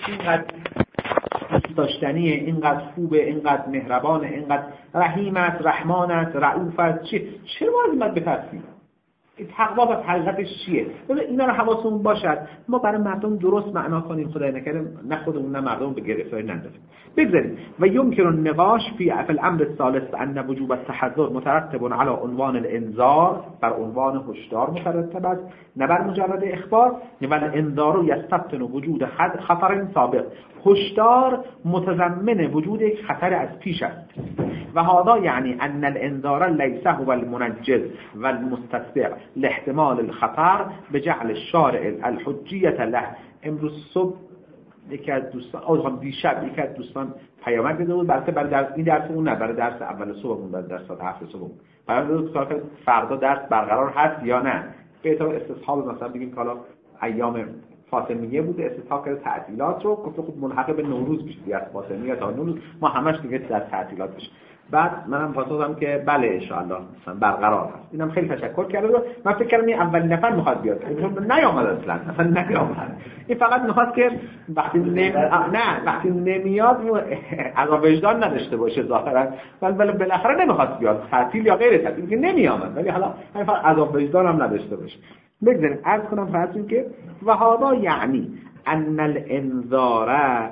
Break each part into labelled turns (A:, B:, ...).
A: اینقدر دوست داشتنیه، اینقدر خوبه، اینقدر مهربانه، اینقدر رحیم است، رحمان است، رؤوف است، چرا باید اینقدر بترسیم؟ تقوا و حقیقتش چیه؟ اینا رو حواسمون باشد ما برای مردم درست معنا کنیم، خدای نکرده نه خودمون نه مردم به گرفتاری نندازیم. بگذاریم و یمکن النقاش فی الامر الثالث ان وجوب التحذر مترتب على عنوان الانذار، بر عنوان هشدار مترتب است نه بر مجرد اخبار. و الانذار یستبطن وجود خطر سابق، هشدار متضمن وجود یک خطر از پیش است. و هذا یعنی ان الانذار لیس هو المنجز و المستتبع لاحتمال الخطر بجعل الشارع الحجیة له. امروز صبح یکی از دوستان دیشب یکی از دوستان پیامک داده بود، البته برای درس این درس اون نه، برای درس اول صبحمون، برای درس ساعت 7 صبح برای دو فردا درس برقرار هست یا نه. به اعتبار استصحاب مثلا بگیم که حالا ایام فاطمیه بوده، استصحاب کرده تعطیلات رو گفته خب ملحق به نوروز بشه، از فاطمیه تا نوروز ما همش دیگه در تعطیلات بشه. بعد منم پاسخ دادم که بله ان شاء الله مثلا برقرار هست. اینم خیلی تشکر کرده. من فکر کردم این اولین نفر میخواد بیاد، نیامد اصلا نیامد. این فقط میخواد که وقتی وقتی نمیاد عذاب وجدان نداشته باشه ظاهرا، ولی بالاخره نمیخواد بیاد، تعطیل یا غیر تعطیل که نمیامد، ولی حالا همین فقط عذاب وجدان هم نداشته باشه. بگذاریم عرض کنم فرض که و هذا یعنی ان الانذار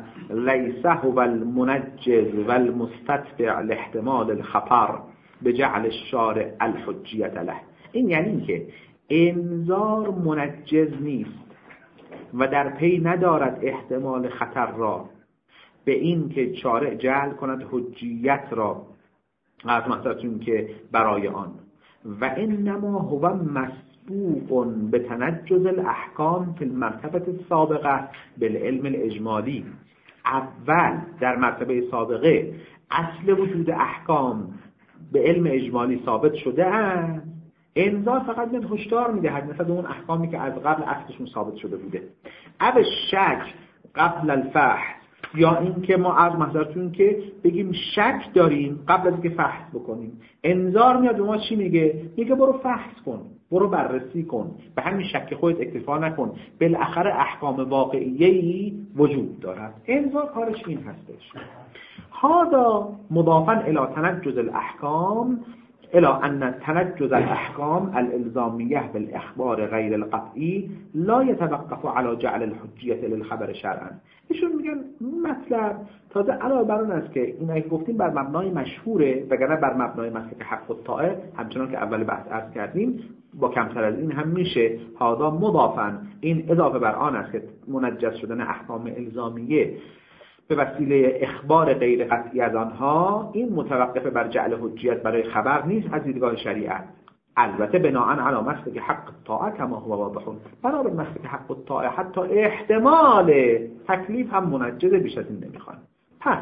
A: ليس هو المنجز والمستتبع لاحتمال الخطر بجعل الشارع الحجیة له. این یعنی که انذار منجز نیست و در پی ندارد احتمال خطر را به این که شارع جعل کند حجیت را از مقصدتون که برای آن، و انما هو مسبوق به تنجز الاحکام فی المرتبه السابقه بالعلم الاجمالی. اول در مرتبه سابقه اصل وجود احکام به علم اجمالی ثابت شده است، انذار فقط من هشدار میدهد مثلا اون احکامی که از قبل اصلشون ثابت شده بوده. او شک قبل الفحص، یا این که ما از محضرتون که بگیم شک داریم قبل از اینکه فحص بکنیم. انذار میاد به ما چی میگه؟ میگه برو فحص کن، برو بررسی کن، به همین شک خودت اکتفا نکن، بالاخره احکام واقعیه‌ای وجود دارد. انذار کارش این هستش. هذا مضافا الى تنجز الاحکام الى ان تنجز الاحکام الالزامیه بالاخبار غیر القطعی لا يتوقف على جعل الحجیه للخبر شرعا. ایشون میگن مطلب تازه علاوه بر اون است که اینا که گفتیم بر مبنای مشهوره، وگرنه بر مبنای مسلک حق الطاعه همچنان که اول بحث عرض کردیم با کمتر از این هم میشه. هذا مضافا، این اضافه بر آن است که منجز شدن احکام الزامیه به وسیله اخبار غیر قطعی از آنها این متوقف بر جعل حجیت برای خبر نیست از دیدگاه شریعت. البته بناء علی مسلک حق الطاعه کما هو واضح، بنا بر مسلک حق الطاعه حتی احتمال تکلیف هم منجز بیش از این نمیخوان. پس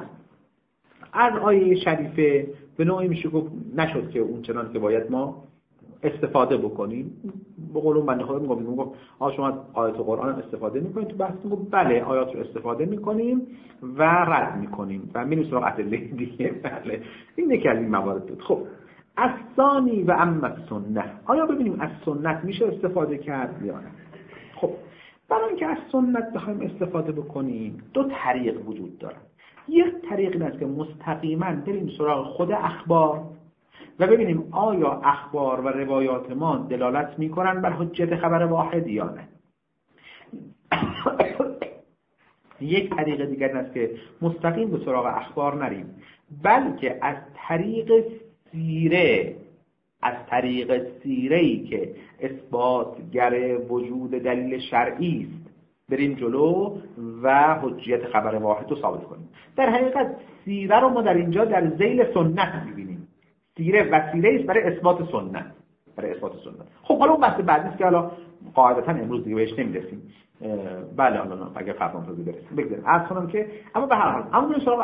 A: از آیه شریفه به نوعی میشه گفت نشد که اون چنان که باید ما استفاده بکنیم. به قول اون بنده خدا میگم شما آیات قرآن استفاده میکنید تو بحث، میگم بله آیات رو استفاده میکنیم و رد میکنیم و میریم سراغ ادله دیگه. بله این یکی از این موارد بود. خب از ثانی و اما سنت، آیا ببینیم از سنت میشه استفاده کرد یا نه؟ خب برای اینکه از سنت بخوایم استفاده بکنیم دو طریق وجود داره. یک طریق این است که مستقیما بریم سراغ خود اخبار و ببینیم آیا اخبار و روایات ما دلالت میکنن بر حجت خبر واحد یا نه. یک طریق دیگر است که مستقیم به سراغ اخبار نریم، بلکه از طریق سیره‌ای که اثباتگر وجود دلیل شرعی است بریم جلو و حجیت خبر واحد رو ثابت کنیم. در حقیقت سیره رو ما در اینجا در ذیل سنت می‌بینیم. سیره وسیله است برای اثبات سنت، خب حالا اون بحث بعدی است که حالا قاعدتا امروز دیگه بهش نمی‌رسیم. بله حالا اگه فردا تازه برسیم بگذاریم. عرض کنم که اما به هر حال اما سراغ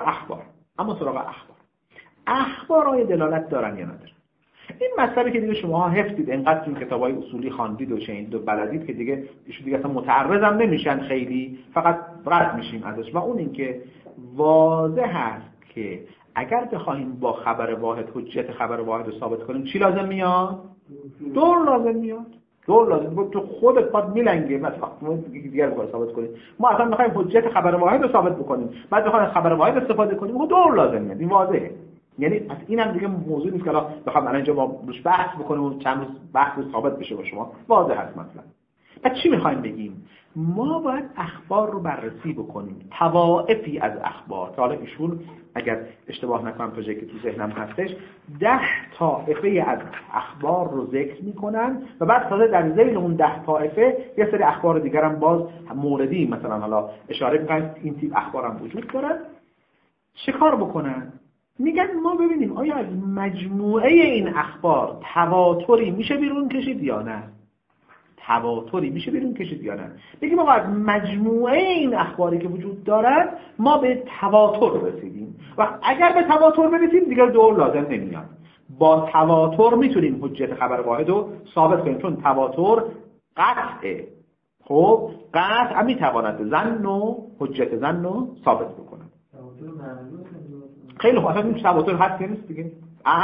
A: اخبار آیا دلالت دارن یا ندارن؟ این مسئله که دیگه شماها حفظید، انقدر این کتابای اصولی خواندید و شنیدید و بلدید که دیگه اصلا متعرض هم نمیشن، خیلی فقط رد میشیم ازش. و اون این که واضح است که اگر بخوایم با خبر واحد حجیت خبر واحد رو ثابت کنیم چی لازم میاد؟ دور لازم میاد. دور لازم بود، تو خودت پاد میلنگه مثلا دیگر رو ثابت کنیم. ما اصلا میخوایم حجیت خبر واحد رو ثابت بکنیم، بعد میخوایم خبر واحد استفاده کنیم، اون دور لازمه. این واضحه. یعنی پس اینم دیگه موضوع نیست که الان بخوام الان اینجا ما روش بحث بکنیم و چند روز بحث ثابت بشه با شما. واضح هست مثلا. پس چی میخوایم بگیم؟ ما باید اخبار رو بررسی بکنیم، طوائفی از اخبار که حالا ایشون اگر اشتباه نکنم تا جایی که تو ذهنم هستش 10 طائفه از اخبار رو ذکر میکنن و بعد تازه در ذیل اون 10 طائفه یه سری اخبار دیگر هم باز موردی مثلا حالا اشاره میکنن این تیپ اخبار هم وجود دارن. چه کار بکنن؟ میگن ما ببینیم آیا از مجموعه این اخبار تواتری میشه بیرون کشید یا نه؟ تواتری میشه بیرون کشید یا نه؟ بگیم آقا از مجموعه این اخباری که وجود دارد ما به تواتر رسیدیم و اگر به تواتر برسیم دیگر دور لازم نمیاد. با تواتر میتونیم حجیت خبر واحد رو ثابت کنیم چون تواتر قطعه. خب قطع میتواند ظن و حجیت ظن رو ثابت بکنه. خیلی خوب اصلا این تواتر هست که نیست دیگه.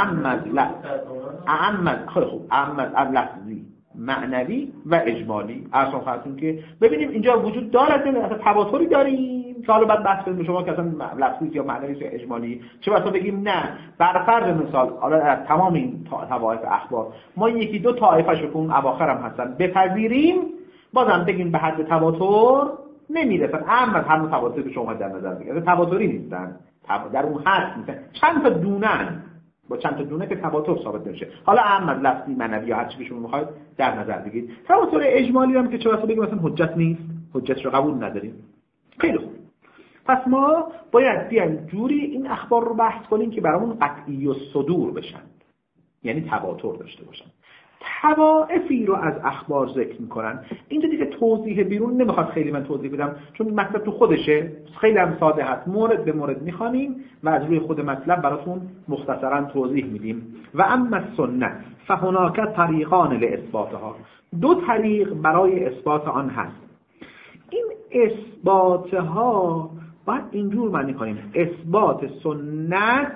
A: اعمد خیلی خوب اعمد لفظی معنوی و اجمالی. اصلا خواستیم که ببینیم اینجا وجود دارد اصلا تواتری داریم که حالا بعد بحث کنیم شما که اصلا لفظی یا معنوی یا اجمالی چه واسه بگیم نه بر فرض مثال حالا از تمام این طوایف اخبار ما یکی دو طایفش که اون اواخر هم هستن بپذیریم بازم بگیم به حد تواتر نمیرسن. اما همون تواتر که شما در نظر بگیرید تواتری نیستن، در اون حد نیستن، چند تا دونن با چند تا دونه که تواتر ثابت نمیشه. حالا اما لفظی معنوی یا هر چی که شما میخواید در نظر بگیرید. تواتر اجمالی هم که چه واسه بگیم مثلا حجت نیست، حجتش رو قبول نداریم. خیلی خوب. پس ما باید بیایم جوری این اخبار رو بحث کنیم که برامون قطعی و صدور بشن، یعنی تواتر داشته باشن. طوائفی رو از اخبار ذکر میکنن. اینجا دیگه توضیح بیرون نمیخواد خیلی من توضیح بدم چون مطلب تو خودشه، خیلی هم ساده هست. مورد به مورد میخوانیم و از روی خود مطلب براتون مختصرا توضیح میدیم. و اما سنت فهناک طریقان لاثباتها، 2 طریق برای اثبات آن هست. این اثباتها باید اینجور معنی کنیم: اثبات سنت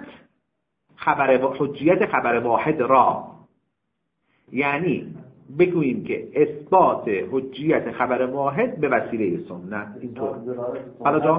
A: حجیت خبر واحد را، یعنی بگوییم که اثبات حجیت خبر واحد به وسیله سنت. اینطور حالا جا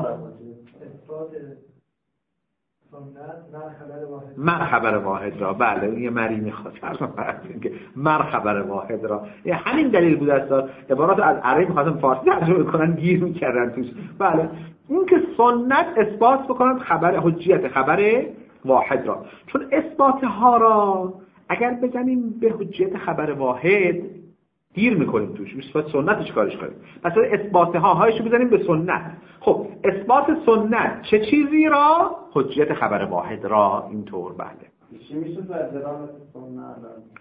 A: مر خبر واحد را، بله یه مری میخواد که مر خبر واحد را، همین دلیل بود است عبارات از عربی میخواستم فارسی ترجمه کنن گیر میکردن توش. بله این که سنت اثبات بکنن خبر حجیت خبر واحد را، چون اثبات ها را اگر بزنیم به حجیت خبر واحد گیر میکنیم توش، اثبات سنت چیکارش کنیم؟ پس اثبات هایشو بزنیم به سنت. خب اثبات سنت چه چیزی را؟ حجیت خبر واحد را. اینطور بله
B: چی میشه تو ادرام سنت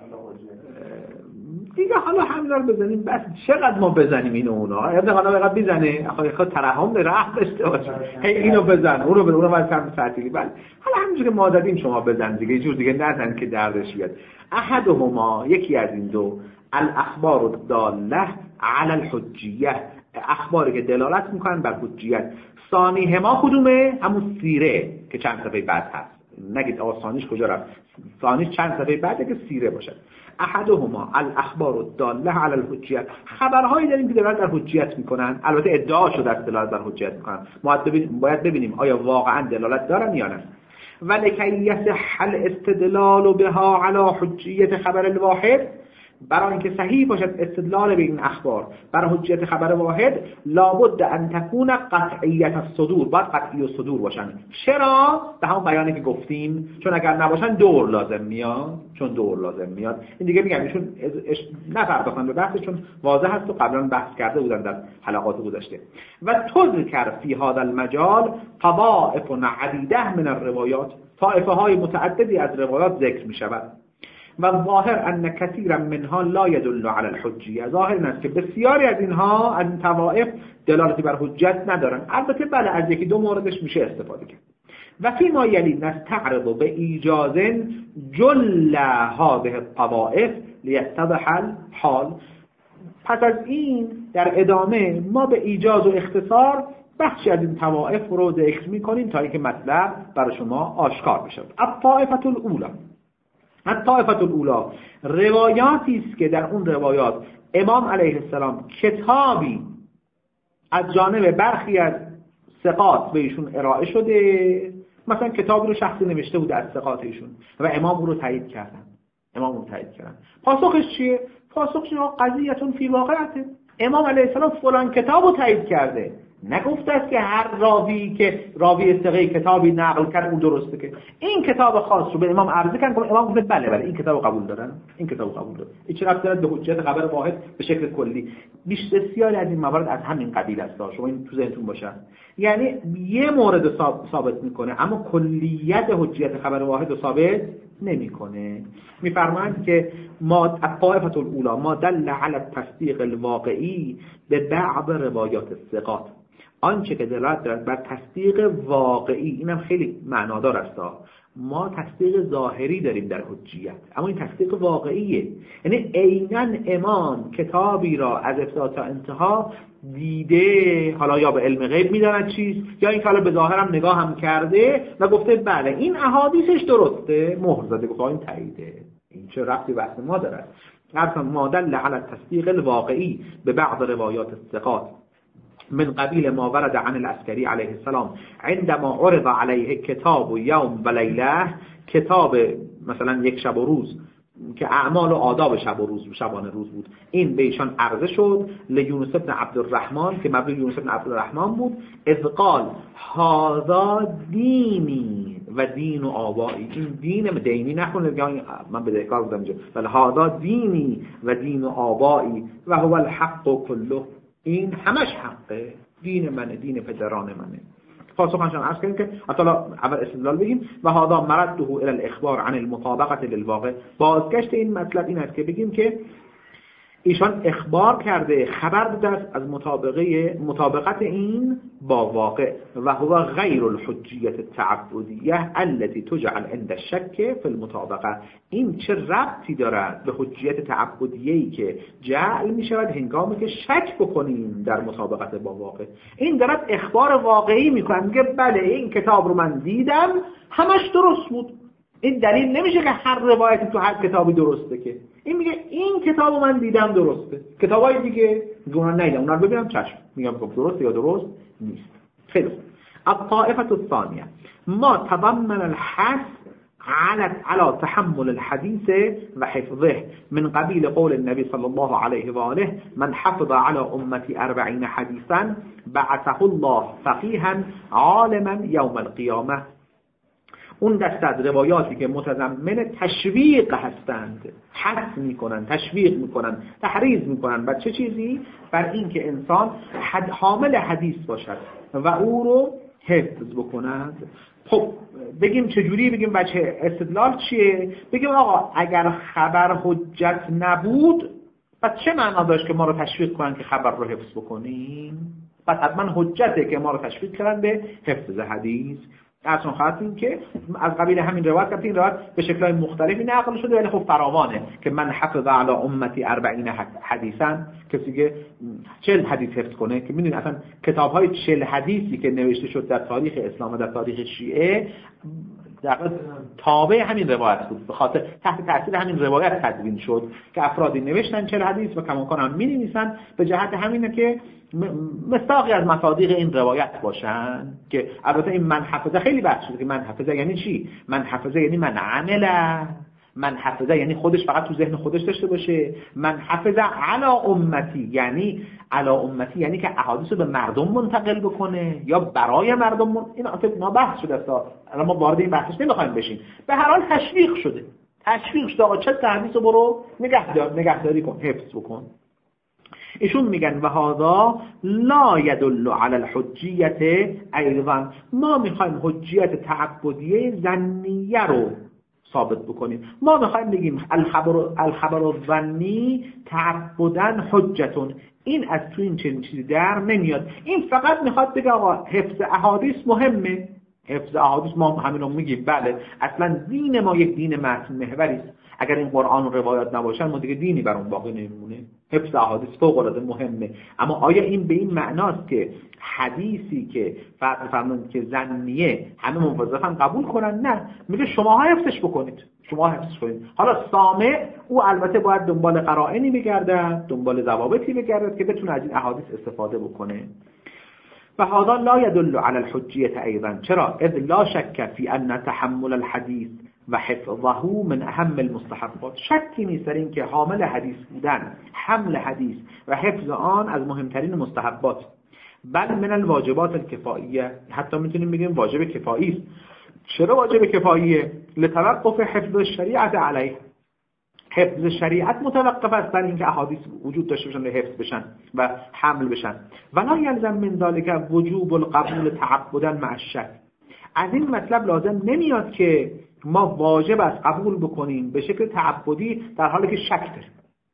A: دیگه حالا همین رو بزنیم بس. چقدر ما بزنیم اینو اونا یا حالا بزنه خود ترحم به رحم داشته باشه هی اینو بزن اونو بزن اونو باید کم تعطیلی. بله حالا همینجوری که ما دادیم شما بزن دیگه، یه جور دیگه نزن که دردش بیاد. احدهما یکی از این دو، الاخبار الداله علی الحجیه، اخباری که دلالت میکنن بر حجیت. ثانیهما کدومه؟ همون سیره که چند صفحه بعد هست. نگید آقا ثانیش کجا رفت، ثانیش چند صفحه بعده که سیره باشه. احدهما الاخبار الداله علی الحجیه، خبرهایی داریم که دلالت بر حجیت میکنن، البته ادعا شده است دلالت بر حجیت میکنن، ما باید ببینیم آیا واقعا دلالت دارن یا نه. ولکی یصح الاستدلال بها علی حجیت خبر الواحد، برای اینکه صحیح باشد استدلال به این اخبار بر حجیت خبر واحد، لابد ان تكون قطعیت الصدور، باید قطعی و صدور باشن. چرا؟ به همون بیانی که گفتیم، چون اگر نباشن دور لازم میاد، چون دور لازم میاد. این دیگه میگم ایشون نپرداختن به بحث چون واضح است و قبلا بحث کرده بودن در حلقات گذشته. و تذکر فی هذا المجال طوائف عدیده من الروایات، طائفه های متعددی از روایات ذکر میشود. و ظاهر ان کثیرا منها لا يدل على الحجیه، ظاهر این است که بسیاری از اینها از این طوائف دلالتی بر حجت ندارن. البته بله از یکی دو موردش میشه استفاده کرد. و فی ما یلی نستعرض به ایجاز جل هذه الطوائف لیتضح الحال. پس از این در ادامه ما به ایجاز و اختصار بخشی از این طوائف رو ذکر میکنیم تا اینکه مطلب برای شما آشکار بشه. الطائفه الاولی، الطائفه الاولی روایاتی است که در اون روایات امام علیه السلام کتابی از جانب برخی از ثقات به ایشون ارائه شده، مثلا کتابی رو شخصی نوشته بود از ثقات ایشون و امام او رو تایید کردن. پاسخش چیه؟ پاسخش قضیه‌تون فی واقعته. امام علیه السلام فلان کتاب رو تایید کرده، نگفته است که هر راوی که راوی ثقه کتابی نقل کرد اون درسته. که این کتاب خاص رو به امام عرضه کردن، امام گفت بله این کتاب قبول دارن، این چه ربطی داره به حجیت خبر واحد به شکل کلی. بسیاری از این موارد از همین قبیل است، شما این تو ذهنتون باشه. یعنی یه مورد ثابت میکنه اما کلیت حجیت خبر واحد رو ثابت نمیکنه. میفرمایند که ما الطائفه الاولى ما دل علی التصدیق الواقعی به بعض روایات الثقات، آنچه که دلالت دارد بر تصدیق واقعی. اینم خیلی معنادار است. ما تصدیق ظاهری داریم در حجیت، اما این تصدیق واقعیه. یعنی عیناً امام کتابی را از ابتدا تا انتها دیده، حالا یا به علم غیب میداند چیست، یا این که حالا به ظاهر هم نگاه هم کرده و گفته بله این احادیثش درسته، مهر زده، گفته این تاییده. این چه ربطی بحث ما دارد؟ اصلا ما دل علی التصدیق الواقعی به بعض روایات الثقات من قبیل ما ورد عن العسکری علیه السلام عندما عرض علیه کتاب یوم و لیله، کتاب مثلا یک شب و روز که اعمال و آداب شبانه روز بود، این به ایشان عرضه شد. لیونس ابن عبدالرحمن که مبنی یونس ابن عبدالرحمن بود، اذ قال هذا دینی و دین و آبایی. این دینی نخونه، من بدهکار بودم اینجا، بل هذا دینی و دین و آبایی و هو الحق کله، این همش حقه، دین منه، دین پدران منه. پاسخشان عرض کردیم که اول استدلال بگیم و هذا مرده الى الاخبار عن المطابقه للواقع. بازگشت این مطلب این است که بگیم که ایشان اخبار کرده، خبر داده است از مطابقت این با واقع و هو غیر الحجیت التعبدیه التي تجعل عند الشک فی المطابقه. این چه ربطی دارد به حجیت تعبدیه‌ای که جعل می شود هنگامی که شک بکنیم در مطابقت با واقع. این دارد اخبار واقعی میکنه، میگه بله این کتاب رو من دیدم همش درست بود. این دلیل نمیشه که هر روایتی تو هر کتابی درسته، که این میگه این کتابو من دیدم درسته، کتابای دیگه اونا ندیدم، اونا رو ببینم چشم میگم درسته یا درست نیست. خیلی خوب. الطائفه الثانیه ما تضمن الحث على تحمل الحديث وحفظه من قبيل قول النبي صلى الله عليه وآله من حفظ على أمتي 40 حديثا بعثه الله فقيها عالما يوم القيامة. اون دست از روایاتی که متضمن تشویق هستند، حث میکنن، تشویق میکنن، تحریض میکنن بر چه چیزی؟ بر این که انسان حامل حدیث باشد و او رو حفظ بکند. خب بگیم چجوری؟ بگیم بچه استدلال چیه؟ بگیم آقا اگر خبر حجت نبود پس چه معنا داشت که ما رو تشویق کنن که خبر رو حفظ بکنیم؟ پس حتما حجته که ما رو تشویق کردن به حفظ حدیث. اصلا خواستیم که از قبیل همین روایت که این روایت به شکل‌های مختلفی نقل شده، ولی خب فراوانه که من حفظ علی امتی 40 حدیثا، کسی که 40 حدیث حفظ کنه، که میدونید اصلا کتاب‌های 40 حدیثی که نوشته شد در تاریخ اسلام و در تاریخ شیعه در تابع همین روایت بود، به خاطر تحت تاثیر همین روایت تدوین شد که افرادی نوشتن 40 حدیث و کماکان هم می‌نویسن به جهت همینه که مصداقی از مصادیق این روایت باشن. که البته این من حفظه خیلی بحث شده که من حفظه یعنی چی؟ من حفظه یعنی من عمله، من حفظه یعنی خودش فقط تو ذهن خودش داشته باشه، من حفظه علی امتی یعنی علی امتی یعنی که احادیث رو به مردم منتقل بکنه یا برای مردم این ما بحث شده است، الان ما وارد این بحثش نمیخوایم بشیم. به هر حال تشویق شده آقا چه حدیثو برو نگهداری کن، حفظ بکن. ایشون میگن و هذا لا يدل على الحجیت ایضا، ما میخوایم حجیت تعبدیه ظنیه رو ثابت بکنیم. ما میخوایم بگیم الخبر الظنی تعبداً حجتون، این از تو این چنین چیزی در نمیاد. این فقط میخواد بگه آقا حفظ احادیث مهمه، حفظ احادیث ما همینو میگیم بله اصلا دین ما یک دین متن محوری است. اگر این قرآن و روایات نباشن ما دیگه دینی بر اون باقی نمیمونه. حفظ احادیث فوق العاده مهمه، اما آیا این به این معناست که حدیثی که فرض که ظنیه همه موظفن قبول کنن؟ نه، میگه شماها حفظش بکنید، شما حفظ کنید. حالا سامع او البته باید دنبال قرائنی بگرده، دنبال ضوابطی بگرده که بتونه از این احادیث استفاده بکنه. و هذا لا يدل على الحجیه ایضا. چرا؟ اذ لا شک فی ان تحمل الحدیث و حفظه من اهم المستحبات. شکی نیست در این که حامل حدیث بودن، حمل حدیث و حفظ آن از مهمترین مستحبات، بل من الواجبات الکفائیه، حتی میتونیم بگیم واجب کفایی است. چرا واجب کفاییه؟ لتوقف حفظ شریعت علیه. حفظ شریعت متوقف است بر اینکه احادیث وجود داشته باشن و حفظ بشن و حمل بشن. ولا یلزم من ذلك وجوب القبول تعبدا مع الشک. از این مطلب لازم نمیاد که ما واجب است قبول بکنیم به شکل تعبدی در حالی که شک داریم.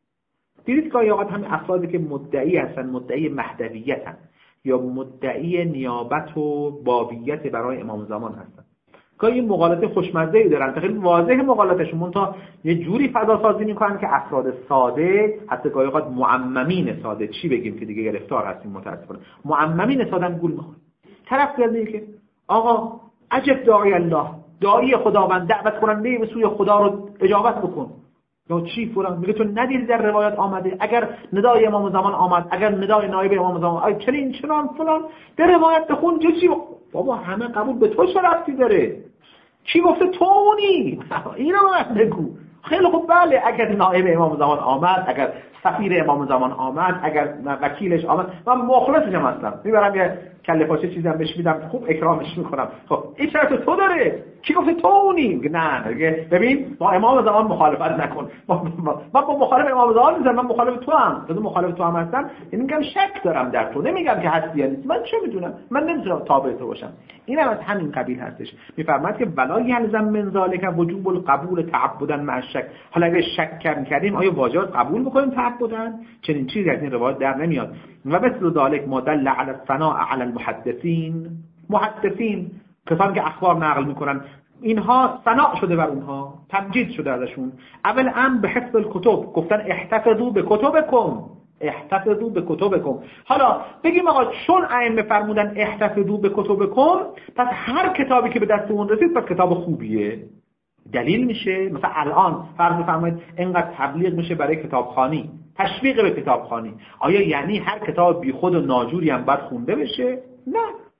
A: دیدید گاهی اوقات همین افرادی که مدعی هستن، مدعی مهدویتن یا مدعی نیابت و بابیت برای امام زمان هستن، گاهی مقالطه خوشمزه‌ای دارن، خیلی واضح مقالطهشون، منتها یه جوری فضا سازی میکنن که افراد ساده، حتی گاهی اوقات معممین ساده، چی بگیم که دیگه گرفتار هستیم متاسفانه، معممین ساده هم گول میخورن. طرف میگه که آقا عجب داعی الله، داعی خداوند، دعوت کننده به سوی خدا رو اجابت بکن. یا چی فلان، میگه تو ندیدی در روایت آمده اگر ندای امام زمان آمد، اگر ندای نایب امام زمان آمد، چنین چنان فلان در روایت بخون. چی بابا همه قبول به تو چه ربطی داره؟ کی گفته تو اونی؟ اینو من بگو. خیلی خوب، بله اگر نایب امام زمان آمد، اگر سفیر امام زمان آمد، اگر وکیلش آمد، من مخلصشم هستم، میبرم یه کله پاچه چیزم بهش میدم، خوب اکرامش میکنم. خب این شرط تو داره؟ کی گفته تو اونی؟ نه ببین با امام زمان مخالفت نکن. من با مخالف امام زمان نیستم، من مخالف تو هم. تو مخالف تو هم هستم، یعنی میگم شک دارم در تو، نمیگم که هستی یا نیست. من چه میدونم؟ من نمیتونم تابع تو باشم. اینم از همین قبیل هستش. میفرماد که ولا یلزم من ذلک وجوب القبول تعبدا مع الشک. حالا اگه شک کردیم آیا واجب قبول بکنیم تعبدا؟ چنین چیزی از این روایت در نمیاد. و مثل ذلک ما دل علی الثناء علی المحدثین. محدثین کسانی که اخبار نقل میکنن، اینها ثنا شده بر اونها، تمجید شده ازشون. اول به حفظ الکتب، گفتن احتفظوا بکتبکم، احتفظوا بکتبکم. حالا بگیم آقا چون ائمه فرمودن احتفظوا بکتبکم، پس هر کتابی که به دستمون رسید پس کتاب خوبیه. دلیل میشه مثلا الان فرض بفرمایید اینقدر تبلیغ میشه برای کتابخوانی، تشویق به کتابخوانی، آیا یعنی هر کتاب بیخود و ناجوری هم باید خونده بشه؟ نه.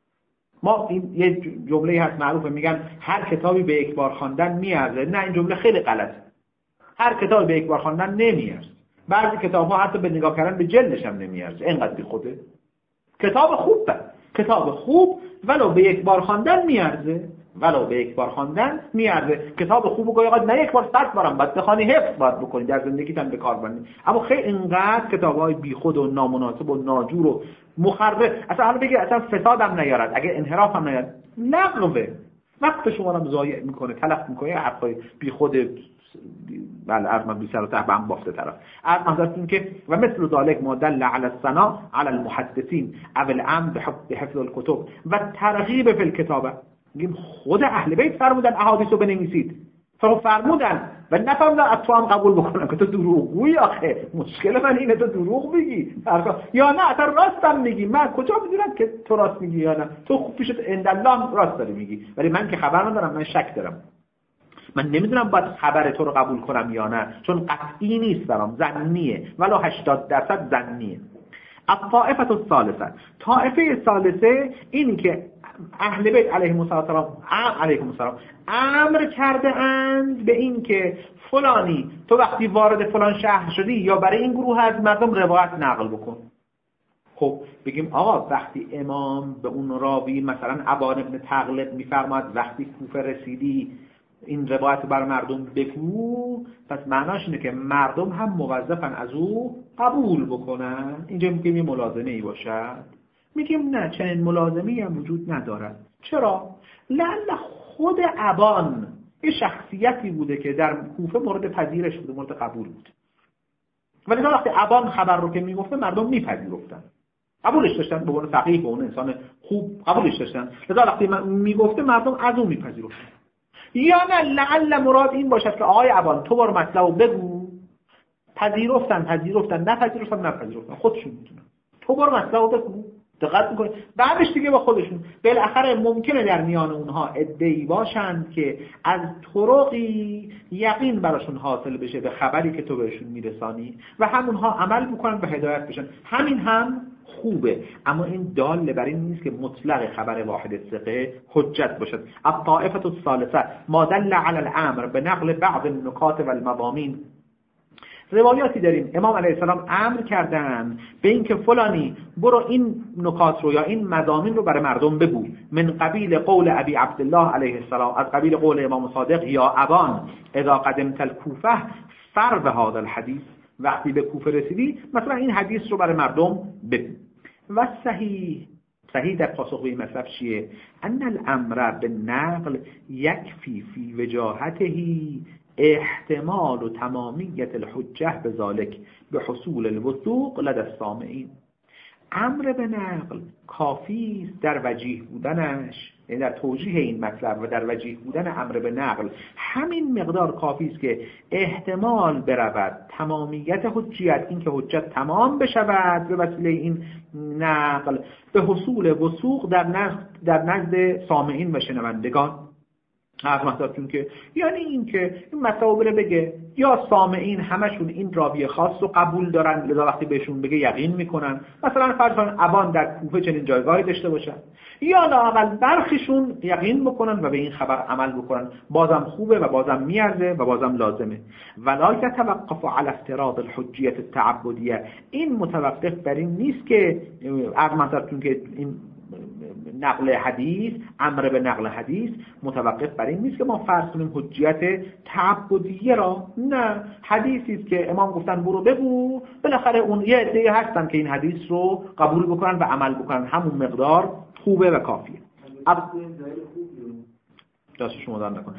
A: ما این یه جمله هست معروفه، میگن هر کتابی به یک بار خواندن میارزه. نه، این جمله خیلی غلطه. هر کتابی به یک بار خواندن نمیارزه. بعضی کتاب‌ها حتی به نگاه کردن به جلدش هم نمیارزه، اینقدر بیخوده. کتاب خوب کتاب خوب ولو به یک بار خواندن میارزه، ولو به یک بار خواندن میارزه. کتاب خوبو گاهی اوقات نه یک بار 100 بارم بعد بخونی، حفظ باید بکنی، در زندگیت هم به کار ببری. اما خیلی اینقدر کتاب‌های بیخود و نامناسب و ناجور و مخرب، اصلا حالا بگی اصلا فسادم نیارد، اگه انحراف هم نیارد، لغوه، وقت شما رو ضایع میکنه، تلف میکنه، حرفای بیخود بله ارمن بی سر و ته هم بافته طرف. ارمن که و مثل ذالک ما دل علی الثناء علی المحدثین اول به حفظ الکتب و ترغیب فی الکتابه. میگیم خود اهل بیت فرمودن احادیث رو بنویسید، فرمودن و نفهمیدن از تو هم قبول بکنم که تو دروغگویی. آخه مشکل من اینه تو دروغ میگی یا نه اصلا راستم میگی. من کجا میدونم که تو راست میگی یا نه؟ تو خوب پیشت اندالله راست داری میگی، ولی من که خبر ندارم، من شک دارم. من نمیدونم باید خبر تو رو قبول کنم یا نه، چون قطعی نیست برام، ظنیه، ولو 80% ظنیه. الطائفه الثالثه، طائفه ثالثه اینی که اهل بیت علیهم السلام امر کرده اند به این که فلانی تو وقتی وارد فلان شهر شدی یا برای این گروه از مردم روایت نقل بکن. خب بگیم آقا وقتی امام به اون راوی مثلا ابان ابن تغلب میفرماد وقتی کوفه رسیدی این روایت بر مردم بگو، پس معناش اینه که مردم هم موظفن از او قبول بکنن. اینجا میگیم یه ملازمه ای باشد. میگیم نه، چنین ملازمه‌ای هم وجود ندارد. چرا؟ لعل خود ابان یه شخصیتی بوده که در کوفه مورد پذیرش بوده، مورد قبول بود. ولی وقتی ابان خبر رو که میگفته مردم میپذیرفتن، قبولش داشتن، به عنوان فقیه، به عنوان انسان خوب قبولش داشتن. لذا وقتی میگفته مردم از اون میپذیرفتن. یا نه لعل مراد این باشد که آقای ابان تو بار مطلب بگو، پذیرفتن نپذیرفتن خودشون میدونن. تو برو مطلب بگو، دقت میکنی بعدش دیگه با خودشون. بالاخره ممکنه در میان اونها عده‌ای باشند که از طرقی یقین براشون حاصل بشه به خبری که تو بهشون میرسانی و همونها عمل میکنن و هدایت بشن. همین هم خوبه، اما این دال بر این نیست که مطلق خبر واحد ثقه حجت باشد. الطائفة الثالثة ما دل على الامر به نقل بعض النکات و المضامین. روایاتی داریم امام علیه السلام امر کردن به این که فلانی برو این نکات رو یا این مضامین رو برای مردم بگو، من قبیل قول ابی عبدالله علیه السلام، از قبیل قول امام صادق، یا ابان اذا قدمت الکوفه فر به هذا الحدیث، وقتی به کوفه رسیدی مثلا این حدیث رو برای مردم بگو. و صحیح در پاسخ به این مطلب چیه؟ ان الامر بالنقل یکفی فی وجاهتهی احتمال و تمامیت الحجه بذالک به حصول الوثوق لدى السامعین. امر به نقل کافی است در وجیه بودنش، یعنی در توجیه این مطلب و در وجیه بودن امر به نقل همین مقدار کافی است که احتمال برود تمامیت حجیت، این که حجت تمام بشود به وسیله این نقل به حصول وثوق در نزد سامعین و شنوندگان. چون که یعنی این که این مطلب بگه یا سامعین همشون این راوی خاص رو قبول دارن، لذا وقتی بهشون بگه یقین میکنن، مثلا فرض کن ابان در کوفه چنین جایگاهی داشته باشن، یا لااقل برخیشون یقین بکنن و به این خبر عمل بکنن، بازم خوبه و بازم میارزه و بازم لازمه. ولا یتوقف علی افتراض الحجیت التعبدیه، این متوقف بر این نیست که چون که این نقل حدیث، امر به نقل حدیث متوقف بر این نیست که ما فرض کنیم حجیت تعبدیه را، نه، حدیثی است که امام گفتن برو بگو، بالاخره اون یه عده‌ای هستن که این حدیث رو قبول بکنن و عمل بکنن، همون مقدار خوبه و کافیه. دست شما دار نکن.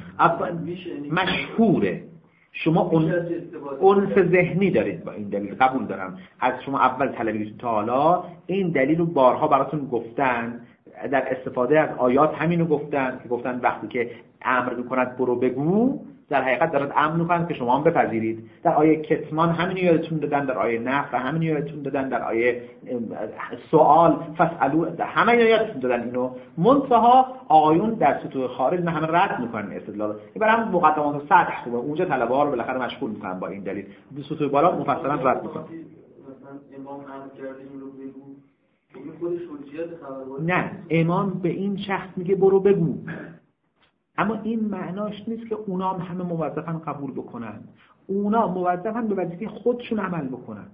A: مشهوره، شما انس ذهنی دارید با این دلیل، قبول دارم از شما اول طلبید تا حالا این دلیل رو بارها براتون گفتن، در استفاده از آیات همینو گفتن که گفتن وقتی که امر میکند برو بگو، در حقیقت دارد امر میکنند که شما هم بپذیرید. در آیه کتمان همینو یادتون دادن، در آیه نفی همینو یادتون دادن، در آیه سوال فسالو همینو یادتون دادن. اینو منتها آیون در سطوح خارج نه همه رد میکنن استدلال. این برای هم مقدمات سطح خوبه، اونجا طلبه ها رو بالاخره مشغول میکنن با این دلیل، سطوح بالا مفصلا رد میکنن.
B: مثلا امام امر کرده این رو بگو، خودش حجیت خبر
A: نه، امام به این شخص میگه برو بگو، اما این معناش نیست که اونا هم همه موظفن قبول بکنن. اونا موظفن به وظیفه خودشون عمل بکنن.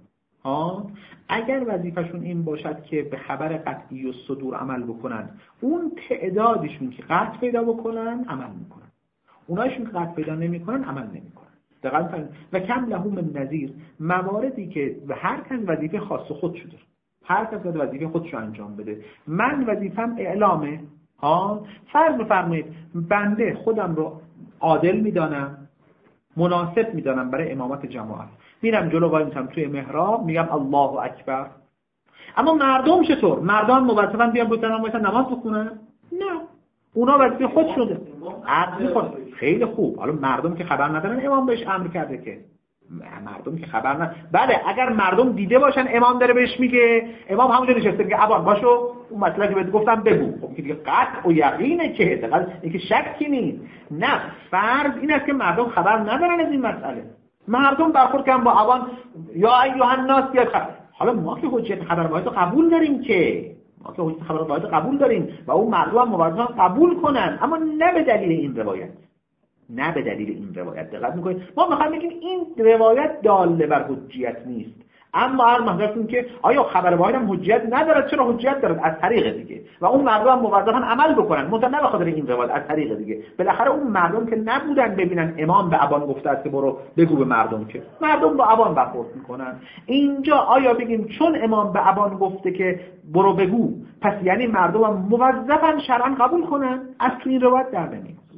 A: اگر وظیفهشون این باشد که به خبر قطعی و صدور عمل بکنن، اون تعدادشون که قطع پیدا بکنن عمل میکنن، اونایشون که قطع پیدا نمیکنن عمل نمیکنن. دقیقاً. و کم لهم من نذیر، مواردی که هر کس وظیفه خاص خودشو داره، هر کس باید وظیفه خودشو انجام بده. من وظیفم اعلامه. فرض بفرمایید بنده خودم رو عادل میدانم، مناسب میدانم برای امامت جماعت، میرم جلو وای میسم توی محراب میگم الله اکبر. اما مردم چطور؟ مردم موظفن بیان بتونن نماز بخونن؟ نه، اونا وظیفه خودشون داره. خیلی خوب. حالا مردم که خبر ندارن امام بهش امر کرده که، مردم که خبر نه. بله، اگر مردم دیده باشن امام داره بهش میگه، امام همونجا نشسته میگه ابان باشو اون مطلبی که بهت گفتم بگو، خب دیگه قطع و یقینه که اینکه شکی نیست. نه، فرض این است که مردم خبر ندارن از این مسئله. مردم برخورد کردن با ابان یا ایها الناس بیاد خبر. حالا ما که حجت خبر واحد قبول داریم که، ما که حجت خبر واحد قبول داریم و اون مردم هم موظفن قبول کنن، اما نه به دلیل این روایت. نه به دلیل این روایت. دقت میکنید؟ ما میخوایم بگیم این روایت داله بر حجیت نیست، اما هر محضرتون که آیا خبر واحد هم حجیت ندارد؟ چرا حجیت دارد؟ از طریق دیگه. و اون مردم هم موظفن عمل بکنن، مثلا نه به خاطر این روایت، از طریق دیگه. بالاخره اون مردم که نبودن ببینن امام به ابان گفته است که برو بگو به مردم، که مردم با ابان برخورد میکنن. اینجا آیا بگیم چون امام به ابان گفته که برو بگو، پس یعنی مردم هم موظفن شرعا قبول کنن؟ از تو این روایت در نمیاد.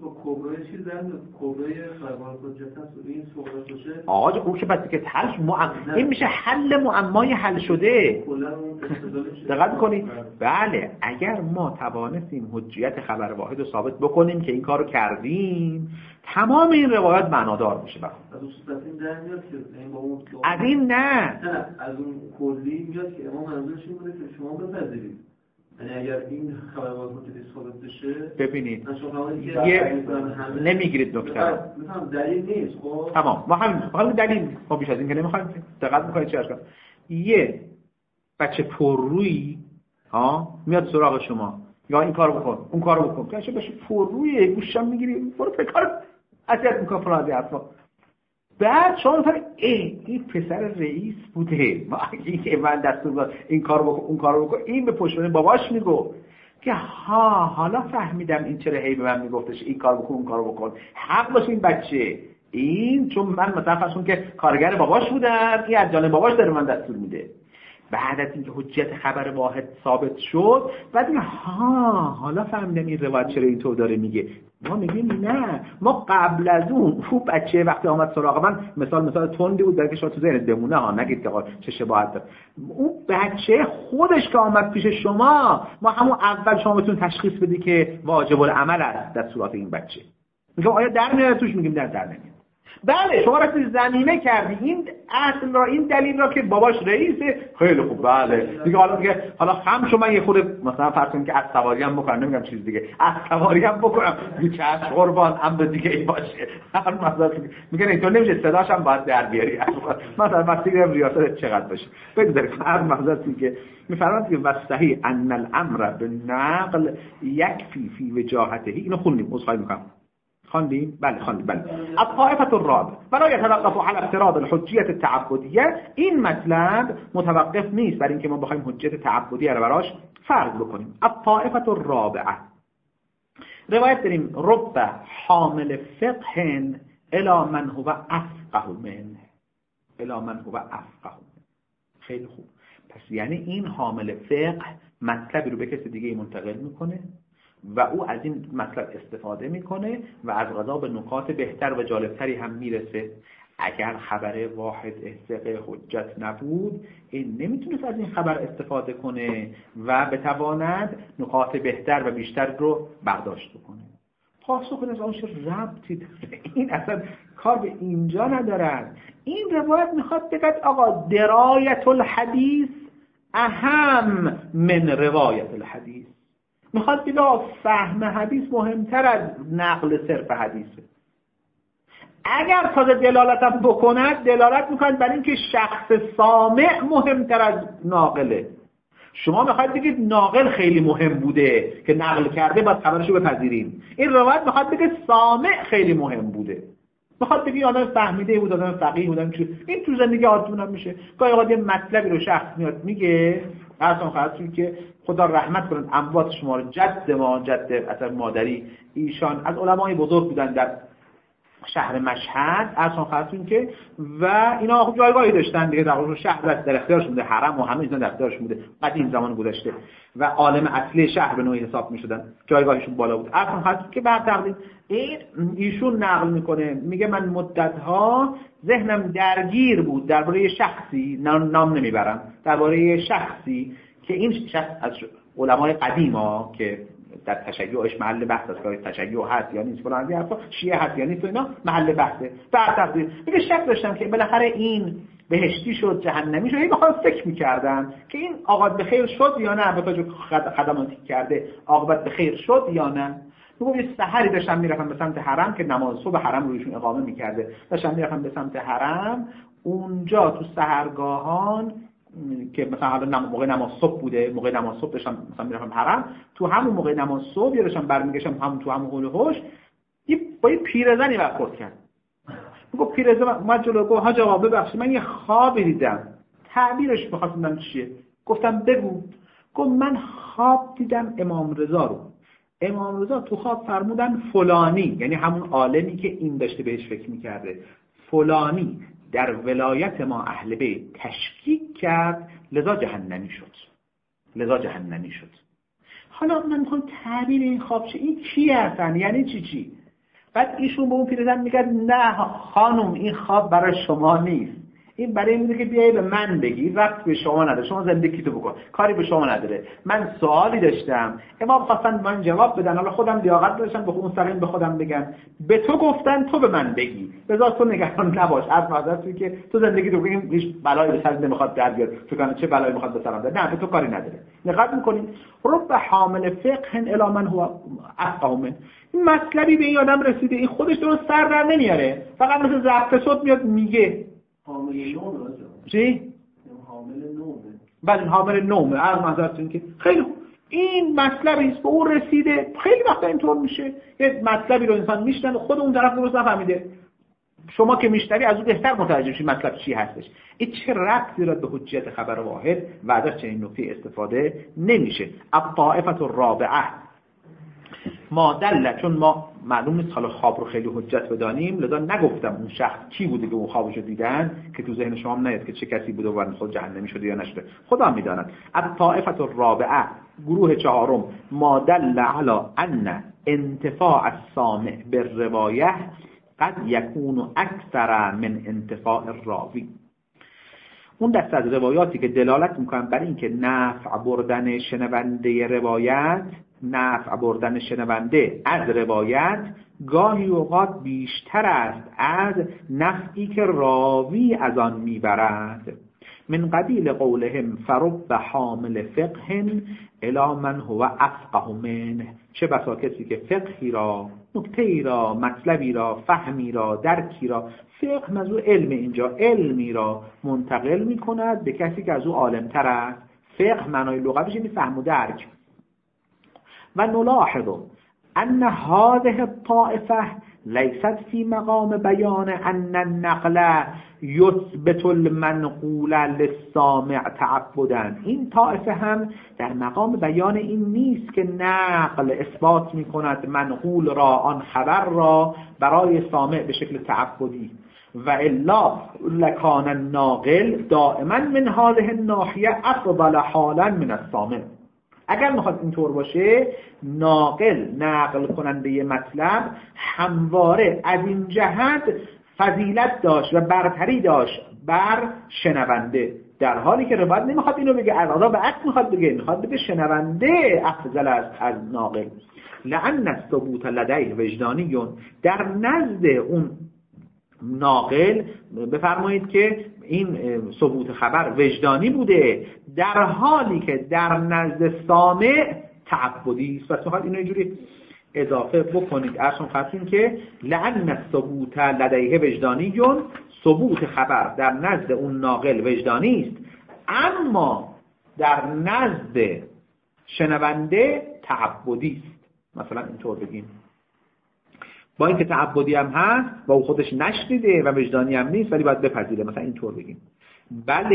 B: با کبرای چیز در کبرای خبر حجت هست و این صحبت باشه
A: آقا اون که بس که حل این میشه حل معمای حل شده. دقت کنید. بله اگر ما توانستیم حجیت خبر واحد رو ثابت بکنیم که این کارو کردیم تمام این روایات معنادار میشه.
B: از اون صورت این در میاد که این با اون
A: از این نه
B: از اون کلی میاد که امام منظورش این بوده که شما بپذیرید، یعنی اگر این خبر واحد ثابت بشه
A: ببینید نمیگیرید نکته رو.
B: مثلا دلیل نیست. خب
A: تمام ما همین دلیل ما بیش از این که نمیخوایم. دقت میکنید چه اشکال. یه بچه پررویی میاد سراغ شما یا این کارو بکن اون کارو بکن، بچه پررویه گوشم میگیری برو فکر اذیت میکنه فلان حرفا. بعد شما میفهمید این پسر رئیس بوده، ما اینکه من دستور داد این کارو بکن اون کارو بکن، این به پشت باباش میگفت که حالا فهمیدم این چرا هی به من میگفتش این کار بکن اون کارو بکن. حق داشت این بچه، این چون من مثلا فرض که کارگر باباش بودم این از جانب باباش داره من دستور میده. بعد از اینکه حجیت خبر واحد ثابت شد بعد میگه حالا فهمیدم این روایت چرا اینطور داره میگه. ما میگیم نه، ما قبل از اون بچه وقتی آمد سراغ من مثال تندی بود که شما تو ذهنت بمونه نگید که چه شباهت داره. اون بچه خودش که آمد پیش شما ما همون اول شما بتون تشخیص بدی که واجب العمل است دستورات این بچه. میگم آیا در میاد توش؟ میگیم در نمیاد. بله شما راستی زمینه کردی این اصل را این دلیل را که باباش رئیسه. خیلی خوب بله دیگه حالا خم شما یه خورده مثلا فرض کنید که از سواری هم بکنم، نمیگم چیز دیگه، از سواری هم بکنم میگه از قربان امر دیگه ای باشه. هر مثلا میگن اینطور نمیشه صداش هم باید در بیاری. مثلا وقتی میگم ریاست چقدر باشه بگذارید هر مثلا که میفرماید که وصحیح ان الامر بالنقل یکفی فی وجاهته. اینو خوندیم عذرخواهی میکنم. خواندیم؟ بله. الطائفة الرابعة ولا يتوقف على افتراض الحجية التعبدية. این مطلب متوقف نیست بر اینکه ما بخوایم حجیت تعبدیه رو براش فرض بکنیم. الطائفة الرابعة روایت داریم رب حامل فقه الى من هو افقه منه. خیلی خوب. پس یعنی این حامل فقه مطلبی رو به کسی دیگه منتقل میکنه و او از این مطلب استفاده میکنه و از قضا به نکات بهتر و جالبتری هم میرسه. اگر خبر واحد ثقه حجت نبود این نمیتونست از این خبر استفاده کنه و بتواند نکات بهتر و بیشتر رو برداشت بکنه. پاسخ از آنش ربطی داره، این اصلا کار به اینجا ندارد. این روایت میخواد بگه آقا درایت الحدیث اهم من روایت الحدیث. میخواد بگه فهم حدیث مهمتر از نقل صرف حدیثه. اگر تازه دلالت هم بکند دلالت میکنه بر این که شخص سامع مهمتر از ناقله. شما میخواید بگید ناقل خیلی مهم بوده که نقل کرده باید خبرشو بپذیریم. این روایت میخواد بگه سامع خیلی مهم بوده. میخواد بگه آدم فهمیده بود، آدم فقیه بود، این تو زندگی عادتون هم میشه. گاهی اوقات یه مطلبی رو شخص میاد میگه اصلا خاطر که خدا رحمت کنه اموات شما رو، جد اثر مادری ایشان از علمای بزرگ بودن در شهر مشهد اصلا خاطر که و اینا خب جایگاهی داشتن دیگه در شهر در اختیارش بوده، حرم و همه اینا در اختیارش بوده قدیم زمان گذشته و عالم اصلی شهر به نوعی حساب میشدن، جایگاهشون بالا بود. اصلا خاطر که بعد تقدیم ایشون نقل میکنه میگه من مدتها ذهنم درگیر بود درباره شخصی، نام نمیبرم، درباره شخصی که این شخص از علمای قدیما که در تشیعش محل بحث است که تشیع هست یا نیست فلان حرفا، شیعه هست یا نیست و اینا محل بحثه. بعد تقدیر میگه شک داشتم که بالاخره این بهشتی شد جهنمی شد. میخوام فکر میکردم که این عاقبت به خیر شد یا نه، به توجه خدماتی کرده عاقبت به خیر شد یا نه. میگم یه سحری داشتم میرفتم به سمت حرم که نماز صبح حرم رویشون اقامه میکرده، داشتم میرفتم به سمت حرم. اونجا تو سحرگاهان که مثلا حالا موقع نماز صبح بوده، موقع نماز صبح داشتم مثلا میرفتم حرم، تو همون موقع نماز صبح داشتم برمیگشتم همون تو همون حول هوش با یه پیرزنی برخورد کرد. میگم پیرزن اومد جلو گفت حاج آقا ببخشید من یه خوابی دیدم. تعبیرش می‌خواستم بدونم چیه. گفتم بگو. گفت من خواب دیدم امام رضا رو. امام رضا تو خواب فرمودن فلانی، یعنی همون عالمی که این داشته بهش فکر می‌کرده، فلانی در ولایت ما اهل بیت تشکیک کرد لذا جهنمی شد. حالا من میخوام تعبیر این خواب چه؟ این کی هستن؟ یعنی چی؟ بعد ایشون به اون پیرزن میگه نه خانم این خواب برای شما نیست، این برای این که بیایی به من بگی، وقت به شما نداره، شما زندگی تو بکن، کاری به شما نداره. من سوالی داشتم، امام خواستن من جواب بدن، حالا خودم لیاقت داشتم به مستقیم به خودم بگم، به تو گفتن تو به من بگی، بذار تو نگران نباش، از معذرت که تو زندگی تو بگیم هیچ بلایی به سر نمیخواد در بیاد، تو کنه چه بلایی میخواد به سرم بیاد، نه به تو کاری نداره. دقت میکنید رب حامل فقه الی من هو افقه من، این مطلبی به این آدم رسیده این خودش درست سر در نمیاره، فقط مثل ضبط صوت میاد میگه
B: حامل نومه.
A: چی؟
B: حامل نومه.
A: بله حامل نومه. از نظرتون که خیلی این مطلبی است به اون رسیده، خیلی وقتا اینطور میشه یه مطلبی رو انسان میشنوه خود اون طرف درست نفهمیده، شما که میشنوی از اون بهتر متوجه میشی مطلب چی هستش. این چه ربطی را به حجیت خبر واحد و ازش چنین نکته استفاده نمیشه. الطائفه الرابعه ما دل، چون ما معلوم نیست حالا خواب رو خیلی حجت بدانیم لذا نگفتم اون شخص کی بوده که اون خوابش رو دیدن که تو ذهن شما نیاد که چه کسی بوده و خود جهنمی شده یا نشده، خدا میداند. الطائفه الرابعه گروه چهارم ما دل علی ان انتفاع السامع بالروايه قد یکون اکثر من انتفاع الراوی، اون دسته از روایاتی که دلالت میکنن بر این که نفع بردن شنونده روایت، نفع بردن شنونده از روایت گاهی اوقات بیشتر است از نفعی که راوی از آن میبرد. من قبیل قولهم فرب حامل فقه الی من هو افقه منه، چه بسا کسی که فقهی را، نکته‌ای را، مطلبی را، فهمی را، درکی را، فقه از او علم، اینجا علمی را منتقل می کند به کسی که از او عالم‌تر است. فقه معنای لغویش یعنی فهم و درک. و نلاحظ ان هذه الطائفه لیست فی مقام بیان ان النقل یثبت المنقول للسامع تعبدا، این طائفه هم در مقام بیان این نیست که نقل اثبات می کند منقول را، آن خبر را برای سامع به شکل تعبدی. و الا لکان الناقل دائما من هذه الناحیه افضل حالا من السامع، اگر میخواد اینطور باشه نقل کننده مطلب همواره از این جهت فضیلت داشت و برتری داشت بر شنونده، در حالی که روایت نمیخواد اینو بگه، ارادا به عکس میخواد بگه شنونده افضل است از ناقل. لأن الثبوت لدیه وجدانیون، در نزد اون ناقل بفرمایید که این ثبوت خبر وجدانی بوده، در حالی که در نزد سامع تعبدی است. پس میخواد اینو اینجوری اضافه بکنید اصلا خواستیم که لأن الثبوت لدیه وجدانیون، ثبوت خبر در نزد اون ناقل وجدانی است، اما در نزد شنونده تعبدی است. مثلا اینطور بگیم با اینکه تعبدی هم هست و او خودش نشنیده و وجدانی هم نیست ولی باید بپذیره، مثلا اینطور بگیم بله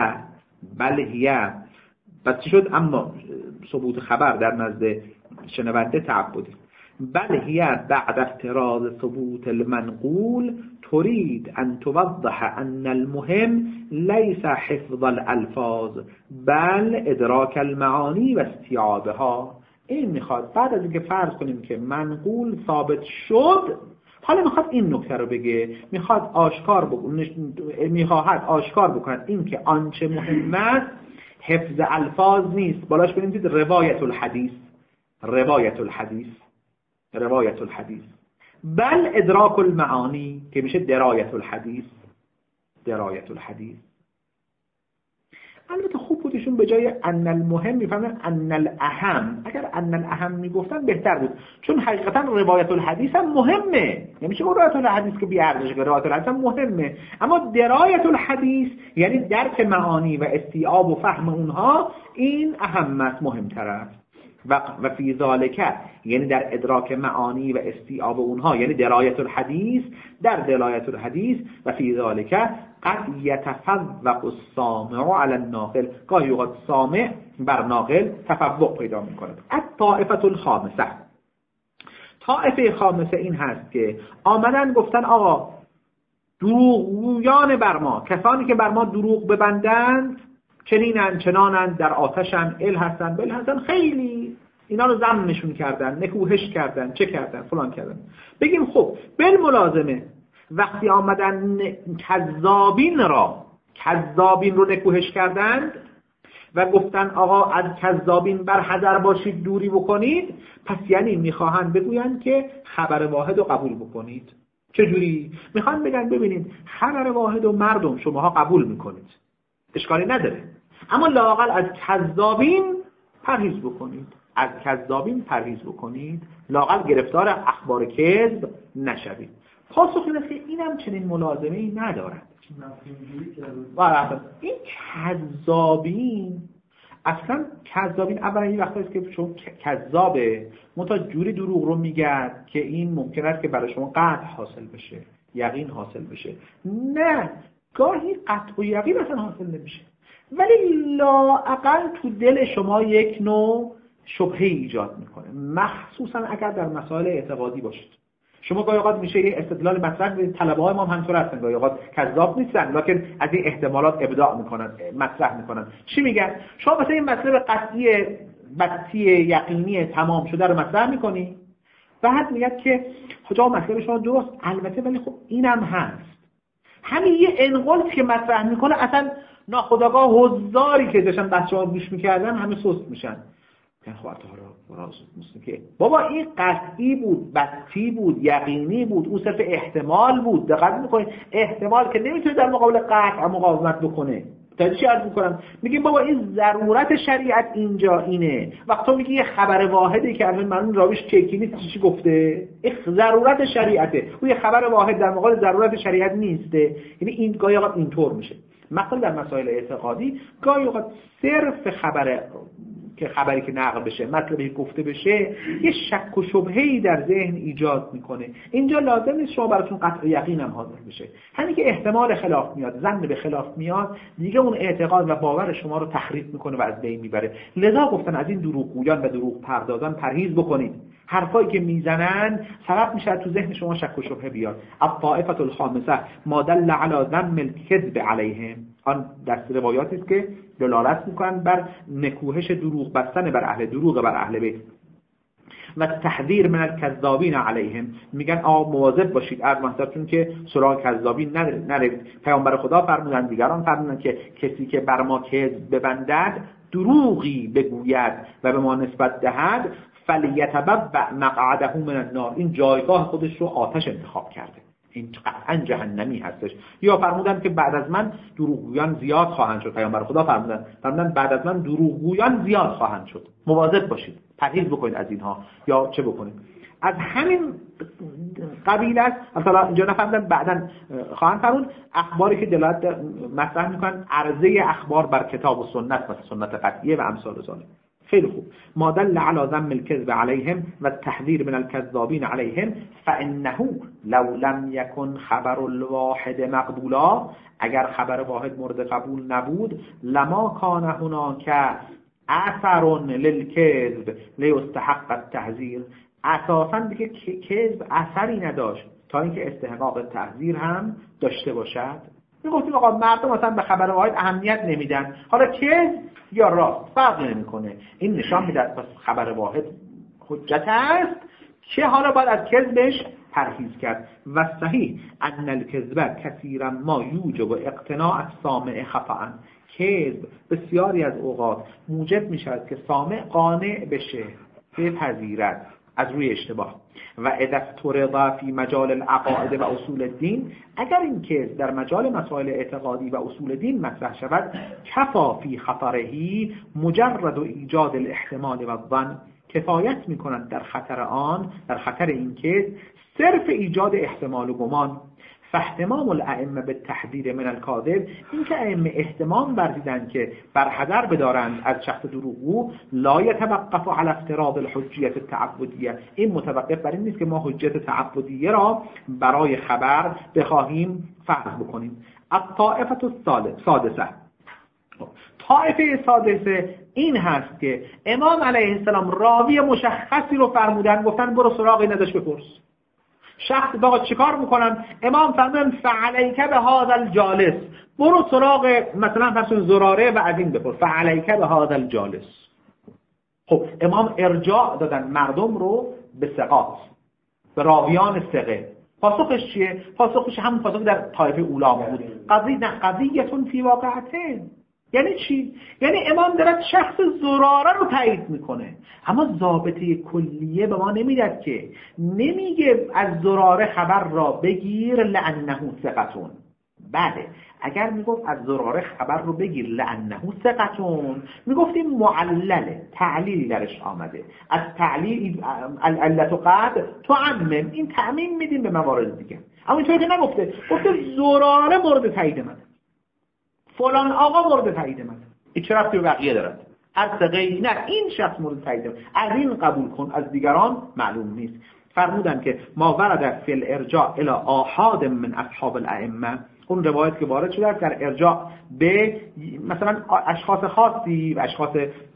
A: هیه بس شد، اما ثبوت خبر در نزد شنونده تعبدی. بله هیه بعد افتراض ثبوت المنقول تريد ان توضح ان المهم ليس حفظ الالفاظ بل ادراک المعانی و استیعابها. این میخواد بعد از اینکه فرض کنیم که منقول ثابت شد، حالا میخواد این نکته رو بگه، میخواهد آشکار بکند این که آنچه مهم است حفظ الفاظ نیست، بالاش بنویسید روایت الحدیث بل ادراک المعانی که میشه درایت الحدیث. البته خوب بودشون به جای ان المهم میفهمن ان الاهم، اگر ان الاهم میگفتن بهتر بود، چون حقیقتا روایت الحدیث هم مهمه، نمیشه روایت الحدیث که بی ارزشه، روایت الحدیث هم مهمه، اما درایت الحدیث یعنی درک معانی و استیعاب و فهم اونها این اهم است، مهمتر است. و فی ذالک یعنی در ادراک معانی و استیعاب اونها یعنی درایت الحدیث، در درایت الحدیث و فی ذالک قد یتفوق السامع علی الناقل، گاهی اوقات سامع بر ناقل تفوق پیدا می‌کند. الطائفه الخامسه، طائفه خامسه این هست که آمدن گفتن آقا دروغگویان بر ما، کسانی که بر ما دروغ ببندند چنینند چنانند، در آتشن، ال هستن بل هستن، خیلی اینا رو ذمشون کردن، نکوهش کردن، چه کردن، فلان کردن. بگیم خب بالملازمه وقتی آمدن کذابین رو نکوهش کردند و گفتن آقا از کذابین بر حذر باشید، دوری بکنید، پس یعنی میخواهند بگویند که خبر واحد رو قبول بکنید. چجوری؟ میخوان بگن ببینید خبر واحد و مردم شماها قبول میکنید، اشکالی نداره، اما لااقل از کذابین پرهیز بکنید، از کذابین پرهیز بکنید، لااقل گرفتار اخبار کذب نشوید. پاسخ این است که اینم چنین ملازمه‌ای ندارد. این کذابین اصلا کذابین اولا این وقتی است که شما کذابه منتها جوری دروغ رو میگه که این ممکن است که برای شما قطع حاصل بشه، یقین حاصل بشه. نه، گاهی قطع و یقین اصلا حاصل نمیشه، ولی لااقل تو دل شما یک نوع شبهه ایجاد میکنه، مخصوصا اگر در مسائل اعتقادی باشید. شما گاهی اوقات میشه یه استدلال مطرح کنید، طلبه‌های ما هم همینطور هستن، گاهی اوقات کذاب نیستن لکن از این احتمالات ابداع میکنن، مطرح میکنن. چی میگن؟ شما مثلا این مطلب قطعی یقینی تمام شده رو مطرح میکنی، بعد میگن که خدا مطلب شما درست، البته ولی خب اینم هست. همین یه انقلت که مطرح میکنه اصلا ناخودآگاه حضاری که داشتن بچه‌ها گوش میکردن همه سست میشن. خب که بابا این قطعی بود، بطی بود، یقینی بود، اون صرف احتمال بود. دقت میکنید احتمال که نمیتونه در مقابل قطع مقاومت بکنه. تا چی عرض میکنم؟ میگیم بابا این ضرورت شریعت اینجا اینه. وقتی میگی یه خبر واحده که الان من راویش چکی نیست، چی گفته؟ این ضرورت شریعته. اون یه خبر واحد در مقابل ضرورت شریعت نیسته. یعنی این گاهی اوقات اینطور میشه. مثلا در مسائل اعتقادی گاهی اوقات صرف خبری که نقل بشه، مطلبی گفته بشه، یه شک و شبهه‌ای در ذهن ایجاد میکنه. اینجا لازم نیست شما براتون قطع یقین هم حاضر بشه. همین که احتمال خلاف میاد، ظن به خلاف میاد، دیگه اون اعتقاد و باور شما رو تخریب میکنه و از بین میبره. لذا گفتن از این دروغگویان و دروغ پردازان پرهیز بکنید. حرفایی که میزنن سبب میشه تو ذهن شما شک و شبهه بیاد. الطائفة الخامسه ما دل علی ذم الکذب علیهم، آن دست روایاتی است که دلالت میکنن بر نکوهش دروغ بستن بر اهل دروغ، بر اهل بیت. و تحذیر من الکذابین علیهم، میگن مواظب باشید از محضرتون که سراغ کذابین نروید. پیامبر خدا فرمودن، دیگران فرمودن که کسی که بر ما کذب ببندد، دروغی بگوید و به ما نسبت دهد، فلیتبوأ مقعده من النار، این جایگاه خودش رو آتش انتخاب کرده، این قطعا جهنمی هستش. یا فرمودن که بعد از من دروغگویان زیاد خواهند شد. پیامبر خدا فرمودن بعد از من دروغگویان زیاد خواهند شد، مواظب باشید، پرهیز بکنید از اینها. یا چه بکنید؟ از همین قبیل است. مثلا اینجا نفهمیدن بعداً خواهند فرمود اخباری که دلالت مطرح میکنن عرضه اخبار بر کتاب و سنت، مثل سنت قطعیه و امثال ذلک. خیلی خوب. ما دل علی ذم الکذب علیهم و التحذیر من الکذابین علیهم فانه لو لم یکن خبر الواحد مقبولا، اگر خبر واحد مورد قبول نبود، لما کان هناک اثر للکذب لیستحق التحذیر، اساسا دیگه کذب اثری نداشت تا اینکه استحقاق تحذیر هم داشته باشد. میگفتیم آقا مردم مثلا به خبر واحد اهمیت نمیدن، حالا کذب یا راست فرقی نمیکنه. این نشان میده پس خبر واحد حجت است که حالا باید از کذبش پرهیز کرد. و صحیح ان الکذب کثیرا ما یوجب اقتناع السامع خطأ، کذب بسیاری از اوقات موجب میشود که سامع قانع بشه، بپذیرد از روی اشتباه. و اذا افترض فی مجال العقائد و اصول الدین، اگر این کذب در مجال مسائل اعتقادی و اصول دین مطرح شود، کفا فی خطرهی مجرد ایجاد الاحتمال و الظن، کفایت میکنند در خطر این کذب صرف ایجاد احتمال و گمان. فاحتمام الائمه به تحذیر من الکاذب، این که ائمه احتمام ورزیدن که بر حذر بدارند از شخص دروغگو، لا یتوقف علی افتراض الحجیت التعبدیه، این متوقف بر این نیست که ما حجت تعبدیه را برای خبر بخواهیم فرض بکنیم. الطائفه السادسه، طائفه سادسه این هست که امام علیه السلام راوی مشخصی رو فرمودن، گفتن برو سراغی نداشت بپرس. شخص باقا چیکار میکنن؟ امام فرمودن فعلیک به هذا الجالس، برو سراغ مثلا فرض زراره و از این بپرس، فعلیک به هذا الجالس. خب امام ارجاع دادن مردم رو به ثقات، به راویان ثقه. پاسخش چیه؟ پاسخش همون پاسخ در طایفه اولا بود. قضیتون فی واقعته. یعنی چی؟ یعنی امام داره شخص زراره رو تایید میکنه، اما ضابطه کلیه به ما نمیداد که نمیگه از زراره خبر را بگیر لانه ثقتون. بله اگر میگفت از زراره خبر رو بگیر لانه ثقتون، میگفتیم معلله، تعلیل درش آمده. از تعلیل علت و قد تعمم، این تعمیم میدیم به موارد دیگه. اما اینطور که نگفته، گفته زراره مورد تایید من، فلان آقا مورد تایید من. این چه ربطی به بقیه دارد؟ از ثقه نه، این شخص مورد تایید من، از این قبول کن، از دیگران معلوم نیست. فرمودن که ما ورد فی الارجاع الی آحاد من اصحاب الائمه، اون روایت که وارد شده است در ارجاع به مثلا اشخاص خاصی و اشخاص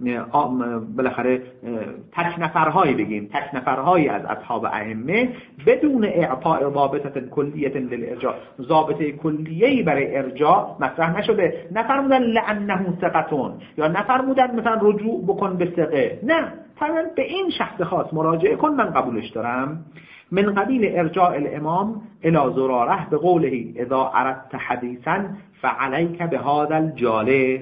A: بالاخره تک نفرهایی، بگیم تک نفرهایی از اصحاب ائمه، بدون اعطاء ضابطه کلیه للارجاع، ضابطه کلیه‌ای برای ارجاع مطرح نشده. نفرمودن لانه ثقتون، یا نفرمودن مثلا رجوع بکن به ثقه، نه، فقط به این شخص خاص مراجعه کن من قبولش دارم. من قبیل ارجاع الامام الى زراره به قوله اذا اردت حدیثا فعلیک بهذا الجالس.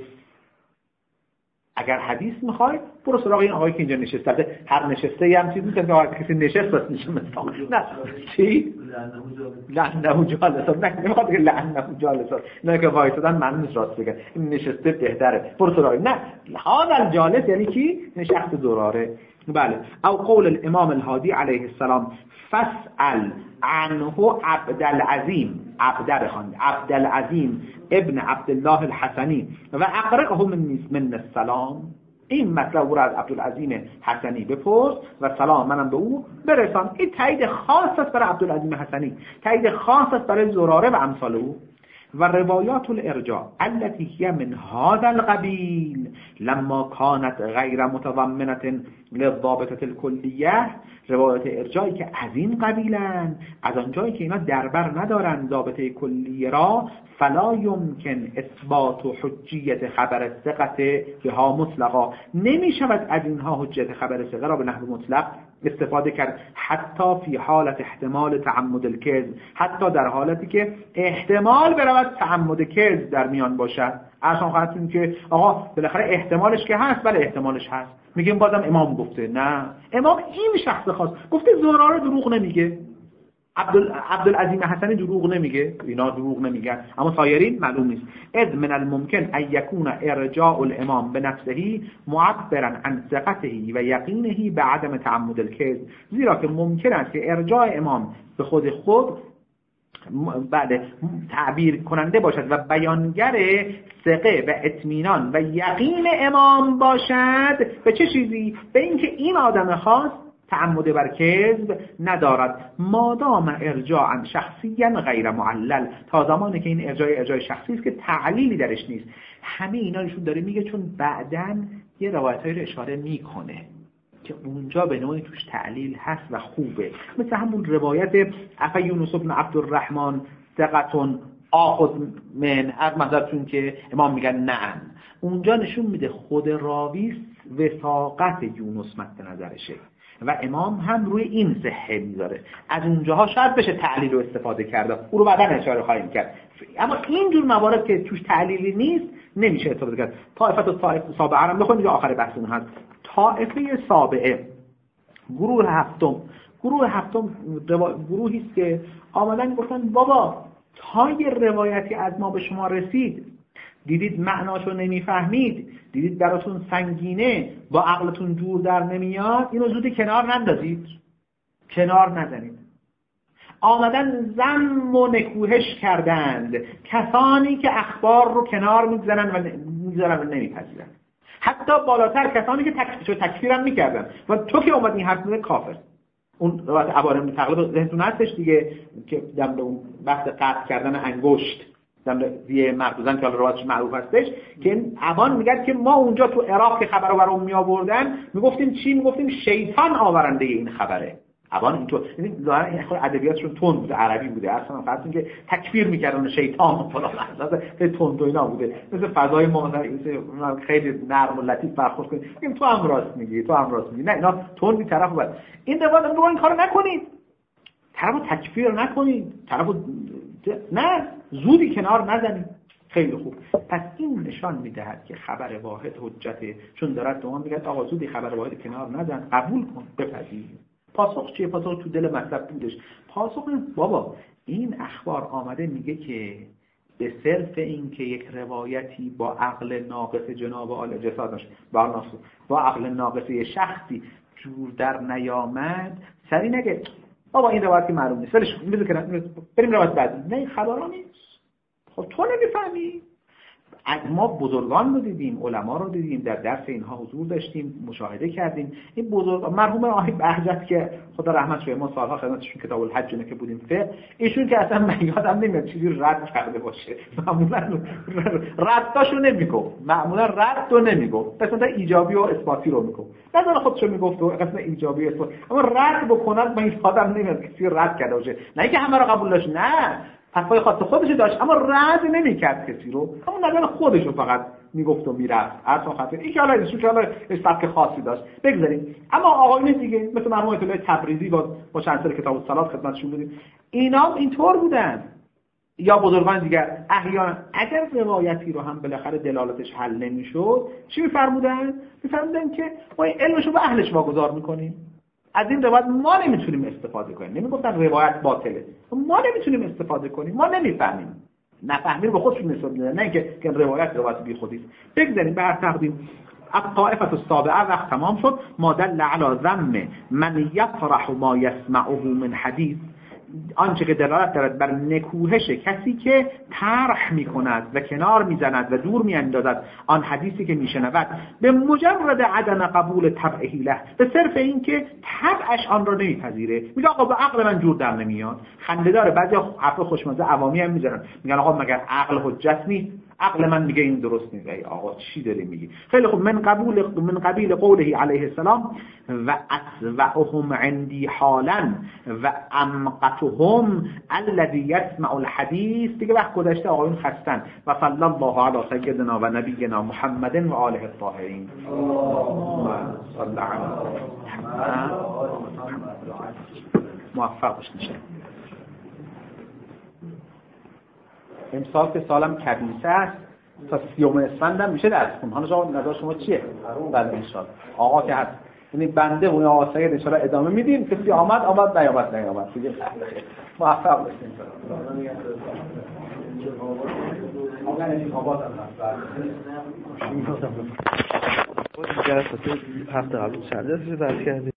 A: اگر حدیث میخوای برو سراغ این آقایی که اینجا نشسته. هر نشسته هم چیز نیست که آقای کسی نشست بس نشه مثلا. نه چی؟ لعنه جالس. نه نمیخواد که لعنه جالس. نه که وایسادن معنی نیست راست بگن. این نشسته بهتره. برو سراغ. نه هذا الجالس یعنی کی؟ نشست زراره. بله. او قول الامام الهادی علیه السلام فاسأل عنه عبدالعظیم، عبدالعظیم ابن عبدالله الحسنی و اقرئه من السلام. این مطلب رو از عبدالعظیم حسنی بپرس و سلام منم به او برسان. این تایید خاص است برای عبدالعظیم حسنی، تایید خاص است برای زراره و امثال او. و روایات الارجاع التي هي من هذا القبيل لما كانت غير متضمنة للضابطة الكلية، روایات ارجاعی که از این قبیلن، از آنجایی که اینا دربر ندارن ضابطه کلیه را، فلا يمكن اثبات حجیت خبر الثقة بها مطلقا، نمی شود از اینها حجیت خبر ثقه را به نحو مطلق استفاده کرد، حتی فی حالت احتمال تعمد الکذب، حتی در حالتی که احتمال برود تعمد کذب در میان باشد. اصلا خواهدتون که آقا بالاخره احتمالش که هست، بله احتمالش هست، میگیم بازم امام گفته. نه، امام این شخص خاص گفته زراره دروغ نمیگه، عبدالعظیم حسنی دروغ نمیگه، اینا دروغ نمیگن، اما سایرین معلوم نیست. اذ من الممکن ان یکون ارجاع الامام بنفسه معبرا عن ثقته و یقینه بعدم تعمد الکذب، زیرا که ممکن است که ارجاع امام به خود بعد تعبیر کننده باشد و بیانگر ثقه و اطمینان و یقین امام باشد به چه چیزی؟ به اینکه این آدم خاص تعمد بر کذب ندارد، مادام ارجاعا شخصیا غیر معلل، تا زمانی که این ارجاع شخصی است که تعلیلی درش نیست. همه اینا نشون داره میگه، چون بعدن یه روایتایی رو اشاره میکنه که اونجا به نوعی توش تعلیل هست و خوبه، مثل همون روایت افا یونس بن عبدالرحمن ثقتون آخذ من، از منظرتون که امام میگن نعم، اونجا نشون میده خود راوی وثاقت یونس مد نظرشه و امام هم روی این صحه میذاره. از اونجاها شاید بشه تعلیل رو استفاده کرده، او رو بعدا اشاره خواهیم کرد، اما اینجور موارد که توش تعلیلی نیست نمیشه استفاده کرد. طائفه سابعه هم بخونید که آخر بحثمون هست. طائفه سابعه گروه هفتم گروهی است که آمدن گفتن بابا تا یه روایتی از ما به شما رسید، دیدید معناشو نمیفهمید، دیدید براتون سنگینه، با عقلتون جور در نمیاد، اینو زودی کنار نندازید، کنار نزنید. آمدن ذم و نکوهش کردند کسانی که اخبار رو کنار میذارن و نمیپذیرن، حتی بالاتر کسانی که تکفیرم میکردن و تو که اومد این حرف میزنه کافر. اون روایت عبارم تقریبا ذهنتون هستش دیگه که در اون بحث قطع کردن انگشت دیه مردوزن که روایتش معروف هستش، که این ابان میگه که ما اونجا تو عراق که خبر رو برام می آوردن میگفتیم چی؟ میگفتیم شیطان آورنده این خبره. اوان اینطور، یعنی ظاهرا خود ادبیاتشون تند بوده، عربی بوده، اصلا فرض اینکه تکفیر میکردن شیطان فلان، اصلا تند و اینا بوده، مثل فضای ما خیلی نرم و لطیف برخورد کنید، میگیم تو هم راست میگی، تو هم راست میگی، نه اینا تند بی طرف بود. این روایت میگه این کارو نکنید، طرفو تکفیر نکنید، طرفو نه زودی کنار نزنید. خیلی خوب. پس این نشان میدهد که خبر واحد حجته، چون دارد دوام میگه آقا زودی خبر واحد کنار نزن، قبول کن، بپذیر. پاسخ چیه؟ پاسخ تو دل مطلب بودش. پاسخ بابا این اخبار آمده میگه که به صرف این که یک روایتی با عقل ناقص جناب آل جسادش با عقل ناقص یه شخصی جور در نیامد، سری نگه بابا این روایتی معلوم نیست، ولش کن، بریم روایت بعدی. نه خبرا نیست. خب تو نمیفهمی. ما بزرگان رو دیدیم، علما رو دیدیم، در درس اینها حضور داشتیم، مشاهده کردیم. این بزرگان مرحوم آقای بهجت که خدا رحمت کنه، ما سالها خدمتشون کتاب الحج که بودیم فقه، ایشون که اصلا من یادم نمیاد چیزی رد کرده باشه، معمولا رداشو نمیگفت، معمولا رد رو نمیگفت، مثلا ایجابی و اثباتی رو میگفت، نظر خودشو میگفت و قسم ایجابی و اثباتی، اما رد بکنه من یادم نمیاد کسی رد کرده باشه، نه اینکه همه رو قبول داشت، نه حرفای خاص خودش داشت اما رد نمی‌کرد کسی رو، همون نظر خودش رو فقط میگفت و میرفت. اصلا خاطر این که حالا سبک خاصی داشت بگذاریم. اما آقایون دیگه مثل مرحوم آیت الله تبریزی با چند سال کتاب الصلات خدمتشون بودیم، اینا اینطور بودن. یا بزرگان دیگر احیانا اگر روایتی رو هم بالاخره دلالتش حل نمیشد چی می‌فرمودن که ما علمشو به اهلش واگذار می‌کنیم. از این روایت ما نمیتونیم استفاده کنیم. نمیگفتن روایت باطله، ما نمیتونیم استفاده کنیم، ما نمیفهمیم. نفهمیم به خودشون نسبت میدن، نه اینکه روایت بی خودی است. بگذاریم بر تقدیم الطائفه السابعه وقت تمام شد. ما دل علی ذم من یطرح ما یسمعه من حدیث، آنچه که دلالت دارد بر نکوهش کسی که طرح می‌کند و کنار می‌زند و دور می‌اندازد آن حدیثی که می‌شنود، به مجرد عدم قبول طبعه له، به صرف این که طبعش آن را نمی‌پذیره. میگه آقا به عقل من جور در نمیاد. خنده‌دار بعضی حرف خوشمزه عوامی هم می‌زنن، میگن آقا مگر عقل حجت نیست؟ عقل من میگه این درست نیست. ای آقا چی داری میگی؟ خیلی خوب. من قبیل قوله علیه السلام و اصوعهم عندي حالا و امقتهم الذي يسمع الحديث. دیگه وقت گذشته، آقایون خستن. و صلی الله علی سیدنا و نبینا محمد و آله الطاهرین. صلی علی موفق باشید. امسال که سالم کبیسه است، تا 30 اسفند هم میشه درس کنم. حالا نظر شما چیه؟ بله انشالله. آقا که هست، یعنی بنده و آقا سید انشالله ادامه میدیم. کسی آمد نیامد دیگه. موفق باشید. آقا انتخابات هم هست.
C: جلسات هفته قبل چند جلسه درس کردیم؟